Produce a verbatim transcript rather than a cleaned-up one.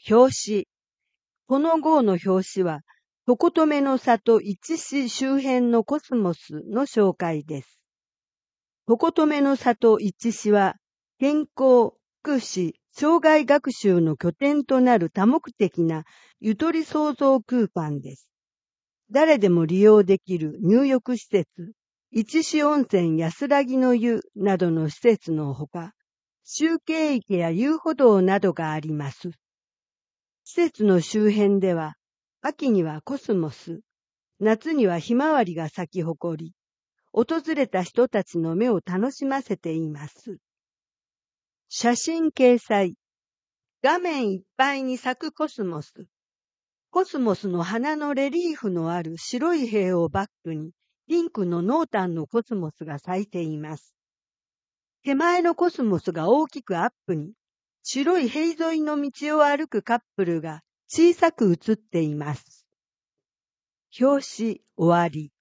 表紙。この号の表紙は、常留の里一市周辺のコスモスの紹介です。常留の里一市は、健康、福祉、障害学習の拠点となる多目的なゆとり創造空間です。誰でも利用できる入浴施設、一市温泉安らぎの湯などの施設のほか、集景池や遊歩道などがあります。施設の周辺では、秋にはコスモス、夏にはひまわりが咲き誇り、訪れた人たちの目を楽しませています。写真掲載。画面いっぱいに咲くコスモス。コスモスの花のレリーフのある白い塀をバックに、ピンクの濃淡のコスモスが咲いています。手前のコスモスが大きくアップに、白い塀沿いの道を歩くカップルが小さく写っています。表紙終わり。